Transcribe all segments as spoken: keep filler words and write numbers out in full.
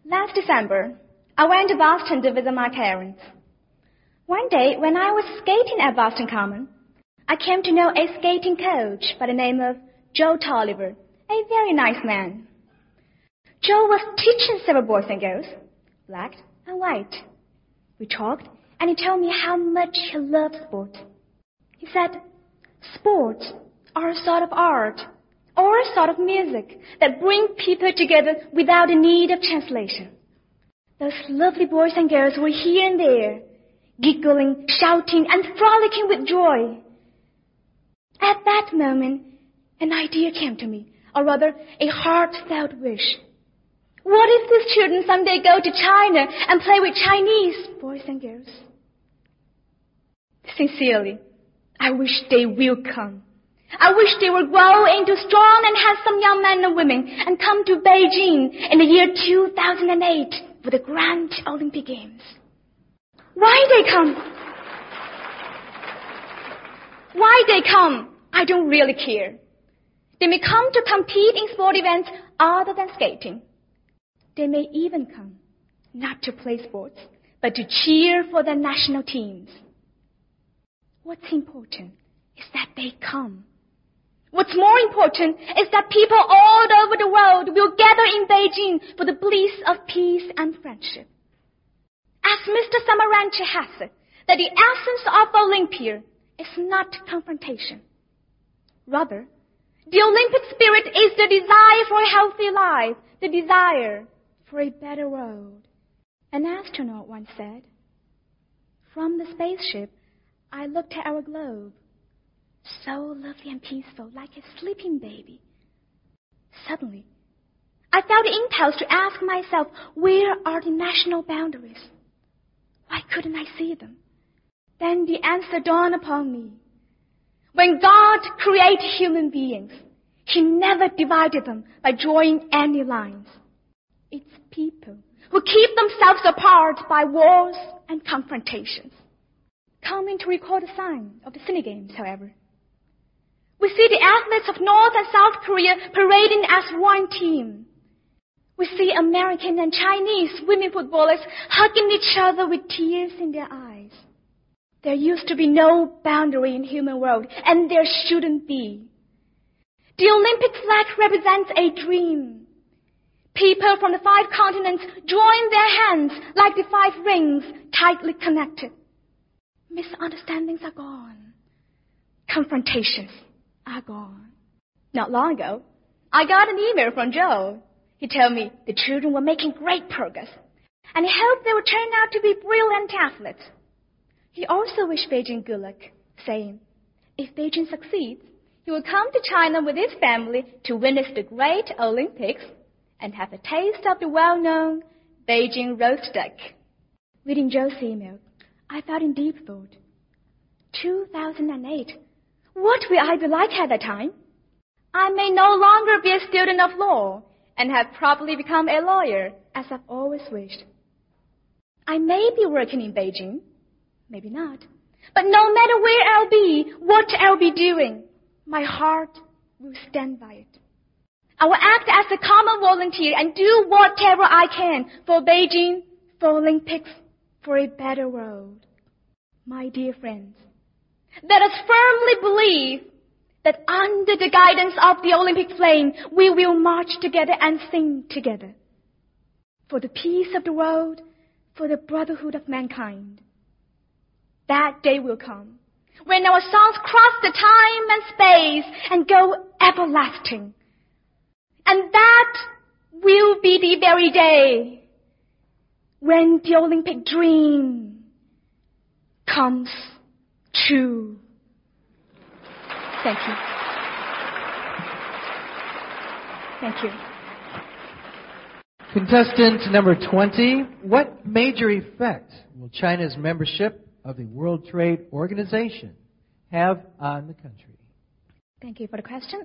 Last December, I went to Boston to visit my parents. One day, when I was skating at Boston Common, I came to know a skating coach by the name of Joe Tolliver, a very nice man. Joe was teaching several boys and girls, black and white. We talked, and he told me how much he loved sport. He said, sports are a sort of art or a sort of music that bring people together without the need of translation. Those lovely boys and girls were here and there, giggling, shouting, and frolicking with joy. At that moment, an idea came to me, or rather, a heartfelt wish. What if these children someday go to China and play with Chinese boys and girls? Sincerely, I wish they will come. I wish they will grow into strong and handsome young men and women and come to Beijing in the year two thousand eight for the Grand Olympic Games. Why they come? Why they come, I don't really care. They may come to compete in sport events other than skating. They may even come, not to play sports, but to cheer for their national teams. What's important is that they come. What's more important is that people all over the world will gather in Beijing for the bliss of peace and friendship. As Mister Samaranch has it, that the essence of Olympia is not confrontation. Rather, the Olympic spirit is the desire for a healthy life, the desire for a better world. An astronaut once said, "From the spaceship, I looked at our globe, so lovely and peaceful, like a sleeping baby. Suddenly, I felt the impulse to ask myself, where are the national boundaries? Why couldn't I see them? Then the answer dawned upon me. When God created human beings, He never divided them by drawing any lines. It's people who keep themselves apart by wars and confrontations. Coming to recall the sign of the Sydney Games, however, we see the athletes of North and South Korea parading as one team. We see American and Chinese women footballers hugging each other with tears in their eyes. There used to be no boundary in the human world, and there shouldn't be. The Olympic flag represents a dream. People from the five continents join their hands like the five rings tightly connected. Misunderstandings are gone. Confrontations are gone. Not long ago, I got an email from Joe. He told me the children were making great progress, and he hoped they would turn out to be brilliant athletes. He also wished Beijing good luck, saying, if Beijing succeeds, he will come to China with his family to witness the great Olympics and have a taste of the well-known Beijing roast duck. Reading Joe's email, I felt in deep thought. two thousand eight. What will I be like at that time? I may no longer be a student of law and have probably become a lawyer, as I've always wished. I may be working in Beijing, maybe not. But no matter where I'll be, what I'll be doing, my heart will stand by it. I will act as a common volunteer and do whatever I can for Beijing, for Olympics, for a better world. My dear friends, let us firmly believe that under the guidance of the Olympic flame, we will march together and sing together. For the peace of the world, for the brotherhood of mankind. That day will come, when our songs cross the time and space and go everlasting. And that will be the very day when the Olympic dream comes true. Thank you. Thank you. Contestant number twenty, what major effect will China's membership of the World Trade Organization have on the country? Thank you for the question.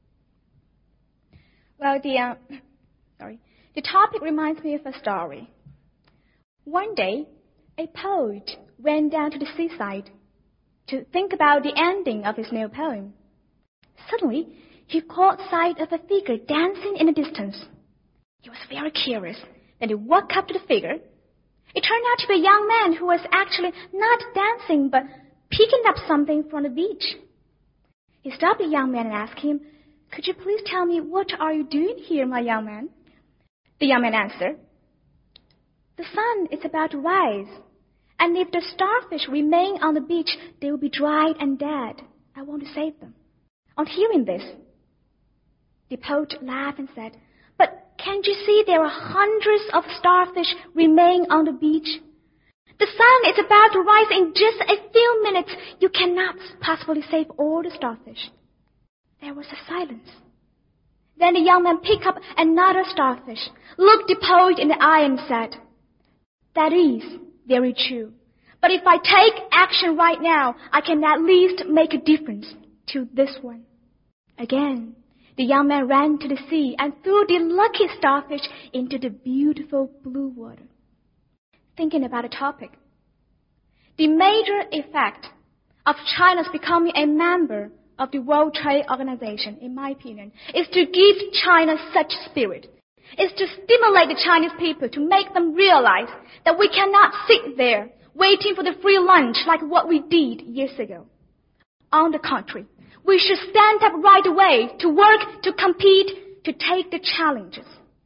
Well, the, uh, sorry, the topic reminds me of a story. One day, a poet went down to the seaside to think about the ending of his new poem. Suddenly, he caught sight of a figure dancing in the distance. He was very curious, Then he walked up to the figure. It turned out to be a young man who was actually not dancing, but picking up something from the beach. He stopped the young man and asked him, "Could you please tell me, what are you doing here, my young man?" The young man answered, "The sun is about to rise, and if the starfish remain on the beach, they will be dried and dead. I want to save them." On hearing this, the poet laughed and said, "But can't you see there are hundreds of starfish remaining on the beach? The sun is about to rise in just a few minutes. You cannot possibly save all the starfish." There was a silence. Then the young man picked up another starfish, looked the poet in the eye and said, "That is very true. But if I take action right now, I can at least make a difference to this one." Again, the young man ran to the sea and threw the lucky starfish into the beautiful blue water. Thinking about the topic, the major effect of China's becoming a member of the World Trade Organization, in my opinion, is to give China such spirit, is to stimulate the Chinese people, to make them realize that we cannot sit there waiting for the free lunch like what we did years ago. On the contrary, we should stand up right away to work, to compete, to take the challenges.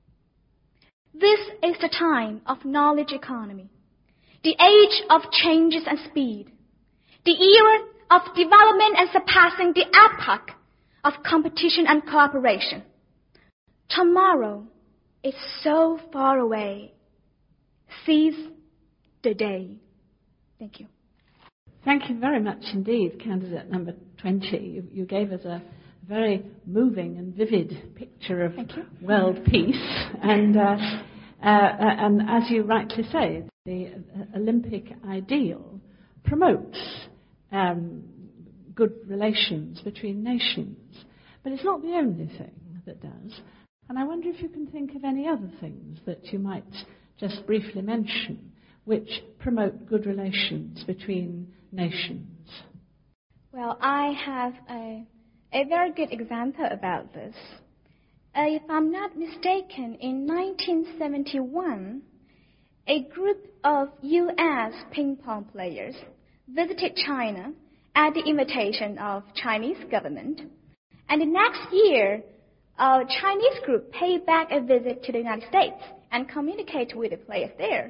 This is the time of knowledge economy, the age of changes and speed, the era of development and surpassing the epoch of competition and cooperation. Tomorrow is so far away. Seize the day. Thank you. Thank you very much indeed, candidate number twenty. You, you gave us a very moving and vivid picture of world peace. And, uh, uh, and as you rightly say, the Olympic ideal promotes um, good relations between nations. But it's not the only thing that does. And I wonder if you can think of any other things that you might just briefly mention which promote good relations between nations. Well, I have a, a very good example about this. Uh, if I'm not mistaken, in nineteen seventy-one, a group of U S ping pong players visited China at the invitation of Chinese government. And the next year, a Chinese group paid back a visit to the United States and communicated with the players there.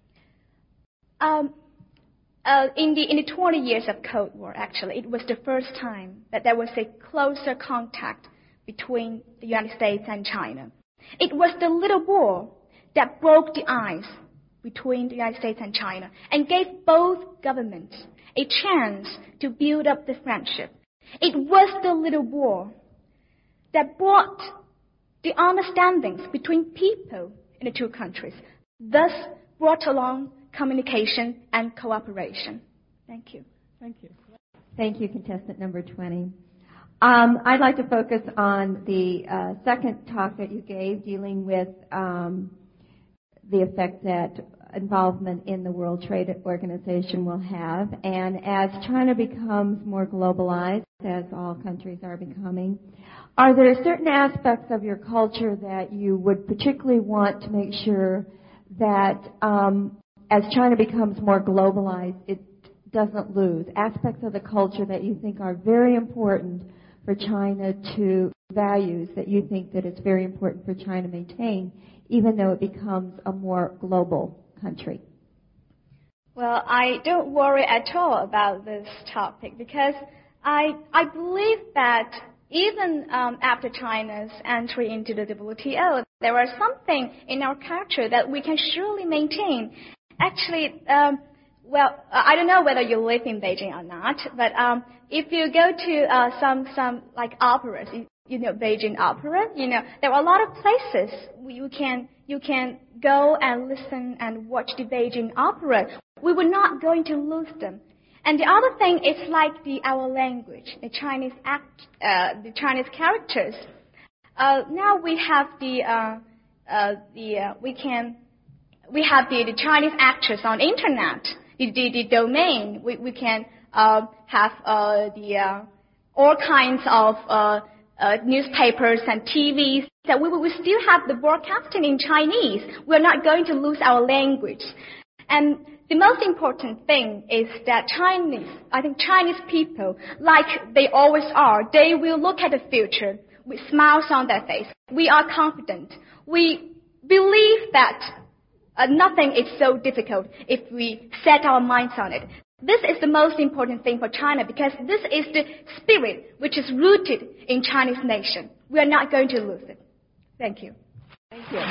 Um, uh, in the in the twenty years of Cold War, actually, it was the first time that there was a closer contact between the United States and China. It was the little ball that broke the ice between the United States and China and gave both governments a chance to build up the friendship. It was the little ball that brought the understandings between people in the two countries, thus brought along communication and cooperation. Thank you. Thank you. Thank you, contestant number twenty. Um, I'd like to focus on the uh, second talk that you gave, dealing with um, the effect that involvement in the World Trade Organization will have. And as China becomes more globalized, as all countries are becoming, are there certain aspects of your culture that you would particularly want to make sure that um, as China becomes more globalized, it doesn't lose? Aspects of the culture that you think are very important for China to values that you think that it's very important for China to maintain, even though it becomes a more global country? Well, I don't worry at all about this topic because I I believe that even um, after China's entry into the W T O, there are something in our culture that we can surely maintain. Actually, um, well, I don't know whether you live in Beijing or not, but um, if you go to uh, some some like operas, you, you know, Beijing opera, you know, there are a lot of places you can you can go and listen and watch the Beijing opera. We were not going to lose them. And the other thing is like the our language, the Chinese act, uh, the Chinese characters. Uh, now we have the uh, uh, the uh, we can we have the, the Chinese actors on the internet. The, the, the domain, we, we can uh, have uh, the uh, all kinds of uh, uh, newspapers and T Vs, that we will still have the broadcasting in Chinese. We're not going to lose our language. And the most important thing is that Chinese, I think Chinese people, like they always are, they will look at the future with smiles on their face. We are confident. We believe that uh, nothing is so difficult if we set our minds on it. This is the most important thing for China because this is the spirit which is rooted in Chinese nation. We are not going to lose it. Thank you. Thank you.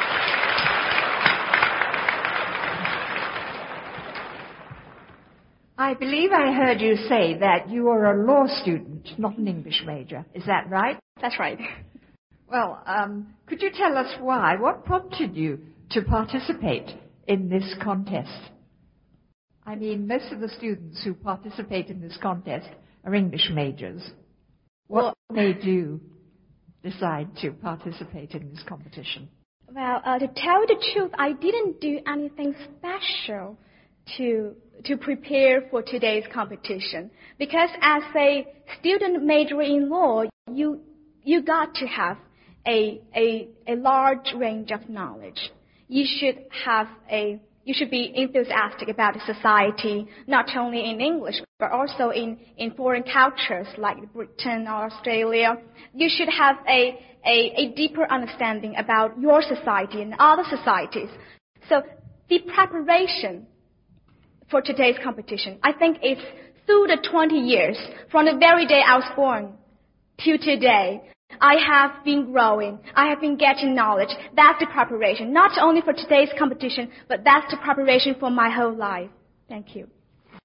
I believe I heard you say that you are a law student, not an English major. Is that right? That's right. Well, um, could you tell us why? What prompted you to participate in this contest? I mean, most of the students who participate in this contest are English majors. What well, made you decide to participate in this competition? Well, uh, to tell the truth, I didn't do anything special to to prepare for today's competition. Because as a student major in law, you you got to have a a a large range of knowledge. You should have a you should be enthusiastic about society, not only in English, but also in, in foreign cultures like Britain or Australia. You should have a, a, a deeper understanding about your society and other societies. So the preparation for today's competition, I think it's through the twenty years, from the very day I was born to today, I have been growing. I have been getting knowledge. That's the preparation, not only for today's competition, but that's the preparation for my whole life. Thank you.